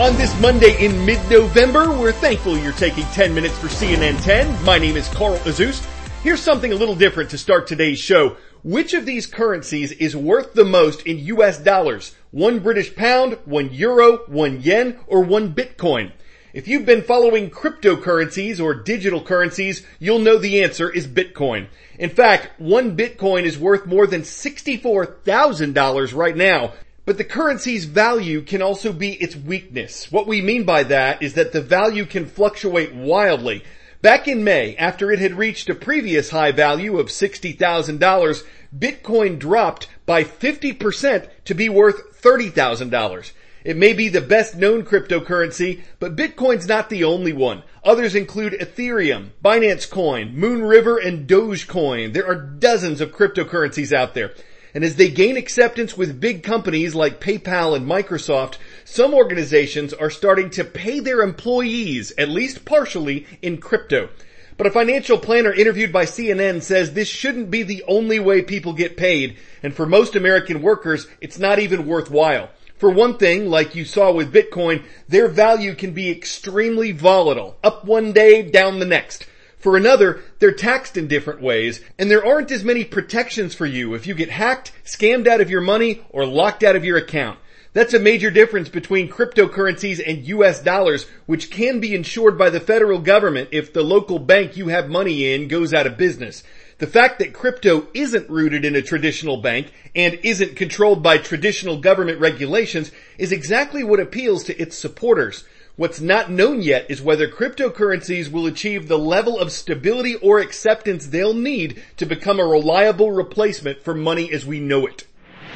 On this Monday in mid-November, we're thankful you're taking 10 minutes for CNN 10. My name is Carl Azuz. Here's something a little different to start today's show. Which of these currencies is worth the most in US dollars? 1 British pound, 1 euro, 1 yen, or 1 Bitcoin? If you've been following cryptocurrencies or digital currencies, you'll know the answer is Bitcoin. In fact, 1 Bitcoin is worth more than $64,000 right now. But the currency's value can also be its weakness. What we mean by that is that the value can fluctuate wildly. Back in May, after it had reached a previous high value of $60,000, Bitcoin dropped by 50% to be worth $30,000. It may be the best known cryptocurrency, but Bitcoin's not the only one. Others include Ethereum, Binance Coin, Moonriver, and Dogecoin. There are dozens of cryptocurrencies out there. And as they gain acceptance with big companies like PayPal and Microsoft, some organizations are starting to pay their employees, at least partially, in crypto. But a financial planner interviewed by CNN says this shouldn't be the only way people get paid, and for most American workers, it's not even worthwhile. For one thing, like you saw with Bitcoin, their value can be extremely volatile, up one day, down the next. For another, they're taxed in different ways, and there aren't as many protections for you if you get hacked, scammed out of your money, or locked out of your account. That's a major difference between cryptocurrencies and US dollars, which can be insured by the federal government if the local bank you have money in goes out of business. The fact that crypto isn't rooted in a traditional bank and isn't controlled by traditional government regulations is exactly what appeals to its supporters. What's not known yet is whether cryptocurrencies will achieve the level of stability or acceptance they'll need to become a reliable replacement for money as we know it.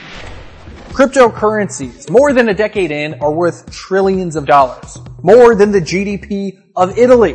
Cryptocurrencies, more than a decade in, are worth trillions of dollars. More than the GDP of Italy.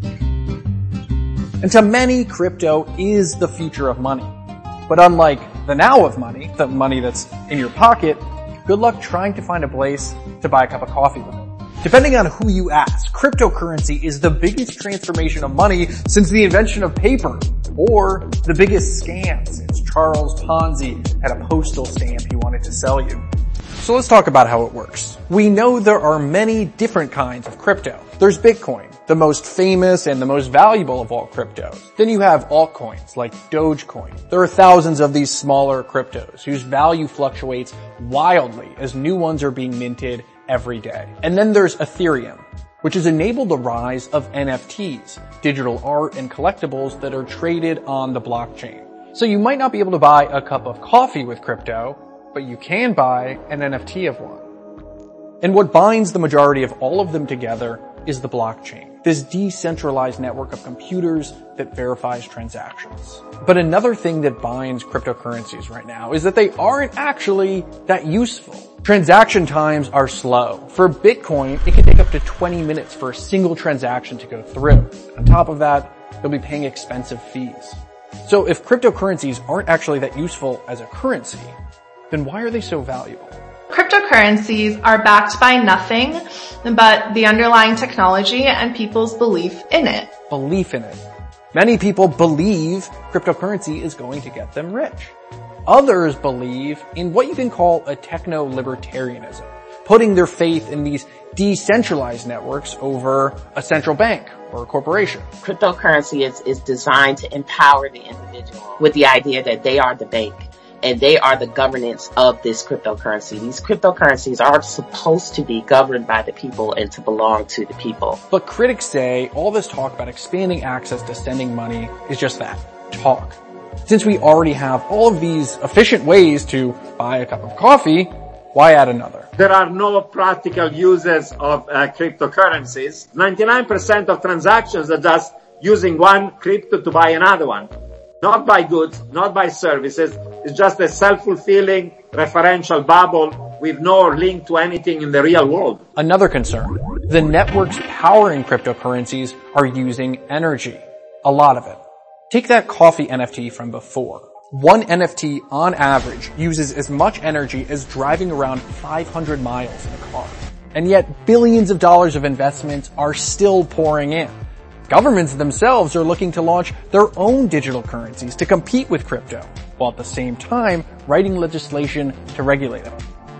And to many, crypto is the future of money. But unlike the now of money, the money that's in your pocket, good luck trying to find a place to buy a cup of coffee with it. Depending on who you ask, cryptocurrency is the biggest transformation of money since the invention of paper, or the biggest scam since Charles Ponzi had a postal stamp he wanted to sell you. So let's talk about how it works. We know there are many different kinds of crypto. There's Bitcoin, the most famous and the most valuable of all cryptos. Then you have altcoins like Dogecoin. There are thousands of these smaller cryptos whose value fluctuates wildly as new ones are being minted every day. And then there's Ethereum, which has enabled the rise of NFTs, digital art and collectibles that are traded on the blockchain. So you might not be able to buy a cup of coffee with crypto, but you can buy an NFT of one. And what binds the majority of all of them together is the blockchain, this decentralized network of computers that verifies transactions. But another thing that binds cryptocurrencies right now is that they aren't actually that useful. Transaction times are slow. For Bitcoin, it can take up to 20 minutes for a single transaction to go through. On top of that, you'll be paying expensive fees. So if cryptocurrencies aren't actually that useful as a currency, then why are they so valuable? Cryptocurrencies are backed by nothing but the underlying technology and people's belief in it. Belief in it. Many people believe cryptocurrency is going to get them rich. Others believe in what you can call a techno-libertarianism, putting their faith in these decentralized networks over a central bank or a corporation. Cryptocurrency is designed to empower the individual with the idea that they are the bank and they are the governance of this cryptocurrency. These cryptocurrencies are supposed to be governed by the people and to belong to the people. But critics say all this talk about expanding access to sending money is just that, talk. Since we already have all of these efficient ways to buy a cup of coffee, why add another? There are no practical uses of cryptocurrencies. 99% of transactions are just using one crypto to buy another one. Not by goods, not by services. It's just a self-fulfilling referential bubble with no link to anything in the real world. Another concern. The networks powering cryptocurrencies are using energy. A lot of it. Take that coffee NFT from before. One NFT on average uses as much energy as driving around 500 miles in a car. And yet billions of dollars of investments are still pouring in. Governments themselves are looking to launch their own digital currencies to compete with crypto, while at the same time writing legislation to regulate them.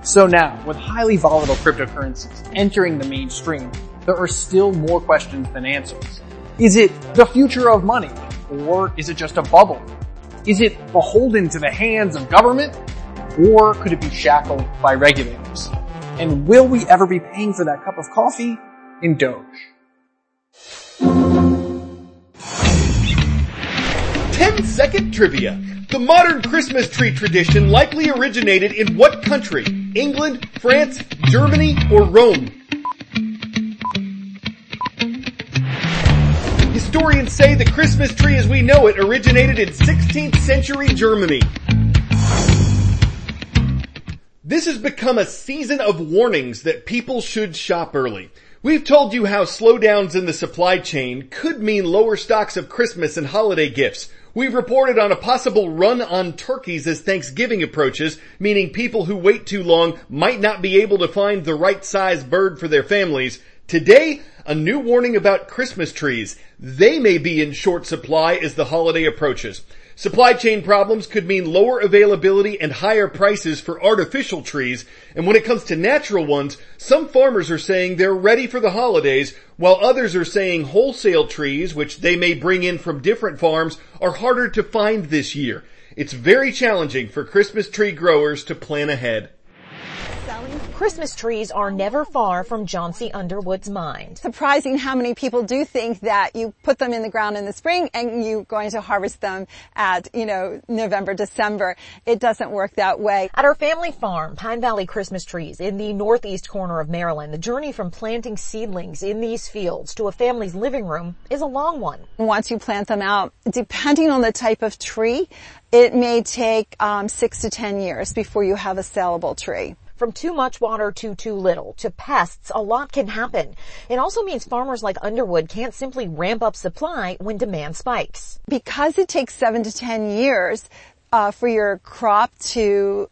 So now, with highly volatile cryptocurrencies entering the mainstream, there are still more questions than answers. Is it the future of money? Or is it just a bubble? Is it beholden to the hands of government? Or could it be shackled by regulators? And will we ever be paying for that cup of coffee in Doge? 10-second trivia. The modern Christmas tree tradition likely originated in what country? England, France, Germany, or Rome? Historians say the Christmas tree as we know it originated in 16th century Germany. This has become a season of warnings that people should shop early. We've told you how slowdowns in the supply chain could mean lower stocks of Christmas and holiday gifts. We've reported on a possible run on turkeys as Thanksgiving approaches, meaning people who wait too long might not be able to find the right size bird for their families. Today, a new warning about Christmas trees. They may be in short supply as the holiday approaches. Supply chain problems could mean lower availability and higher prices for artificial trees, and when it comes to natural ones, some farmers are saying they're ready for the holidays, while others are saying wholesale trees, which they may bring in from different farms, are harder to find this year. It's very challenging for Christmas tree growers to plan ahead. Christmas trees are never far from John C. Underwood's mind. Surprising how many people do think that you put them in the ground in the spring and you're going to harvest them at, November, December. It doesn't work that way. At our family farm, Pine Valley Christmas trees in the northeast corner of Maryland, the journey from planting seedlings in these fields to a family's living room is a long one. Once you plant them out, depending on the type of tree, it may take 6 to 10 years before you have a sellable tree. From too much water to too little to pests, a lot can happen. It also means farmers like Underwood can't simply ramp up supply when demand spikes. Because it takes 7 to 10 years for your crop to,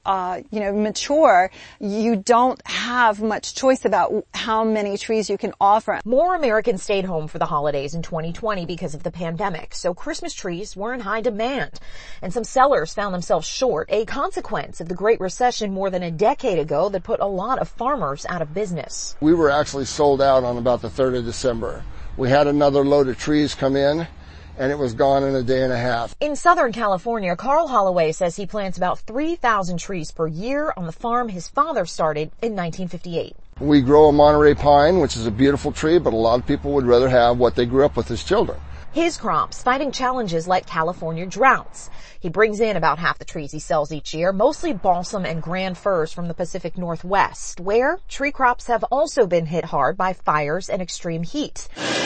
mature, you don't have much choice about how many trees you can offer. More Americans stayed home for the holidays in 2020 because of the pandemic, so Christmas trees were in high demand. And some sellers found themselves short, a consequence of the Great Recession more than a decade ago that put a lot of farmers out of business. We were actually sold out on about the 3rd of December. We had another load of trees come in, and it was gone in a day and a half. In Southern California, Carl Holloway says he plants about 3,000 trees per year on the farm his father started in 1958. We grow a Monterey pine, which is a beautiful tree, but a lot of people would rather have what they grew up with as children. His crops fighting challenges like California droughts. He brings in about half the trees he sells each year, mostly balsam and grand firs from the Pacific Northwest, where tree crops have also been hit hard by fires and extreme heat.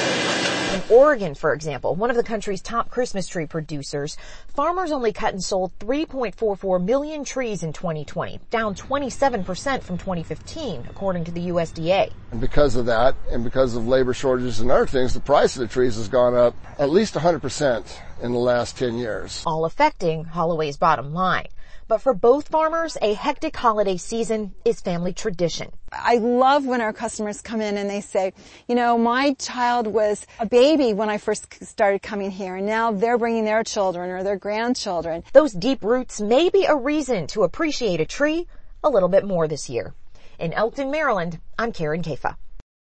In Oregon, for example, one of the country's top Christmas tree producers, farmers only cut and sold 3.44 million trees in 2020, down 27% from 2015, according to the USDA. And because of that, and because of labor shortages and other things, the price of the trees has gone up at least 100% in the last 10 years. All affecting Holloway's bottom line. But for both farmers, a hectic holiday season is family tradition. I love when our customers come in and they say, my child was a baby when I first started coming here, and now they're bringing their children or their grandchildren. Those deep roots may be a reason to appreciate a tree a little bit more this year. In Elkton, Maryland, I'm Karen Kafa.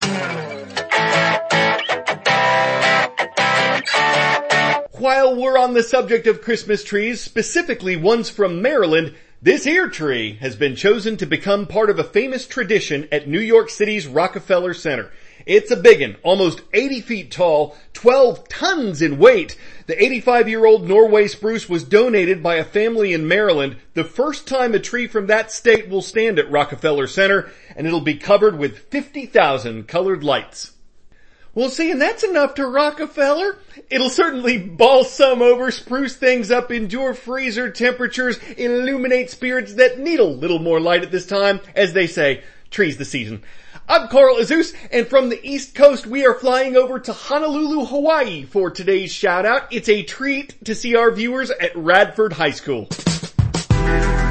While we're on the subject of Christmas trees, specifically ones from Maryland, this here tree has been chosen to become part of a famous tradition at New York City's Rockefeller Center. It's a biggin', almost 80 feet tall, 12 tons in weight. The 85-year-old Norway spruce was donated by a family in Maryland, the first time a tree from that state will stand at Rockefeller Center, and it'll be covered with 50,000 colored lights. Well, see, and that's enough to Rockefeller. It'll certainly balsam over, spruce things up, endure freezer temperatures, illuminate spirits that need a little more light at this time. As they say, trees the season. I'm Carl Azuz, and from the East Coast, we are flying over to Honolulu, Hawaii for today's shout out. It's a treat to see our viewers at Radford High School.